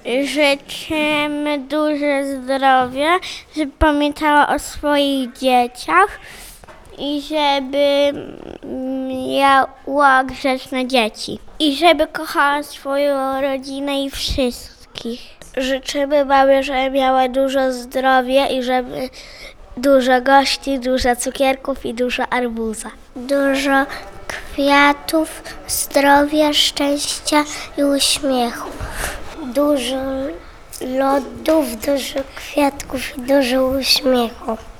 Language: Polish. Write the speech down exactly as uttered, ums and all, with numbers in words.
Życzymy dużo zdrowia, żeby pamiętała o swoich dzieciach i żeby miała grzeczne dzieci. I żeby kochała swoją rodzinę i wszystkich. Życzymy mamie, żeby miała dużo zdrowia i żeby dużo gości, dużo cukierków i dużo arbuza. Dużo kwiatów, zdrowia, szczęścia i uśmiechu. Dużo lodów, dużo kwiatków i dużo uśmiechu.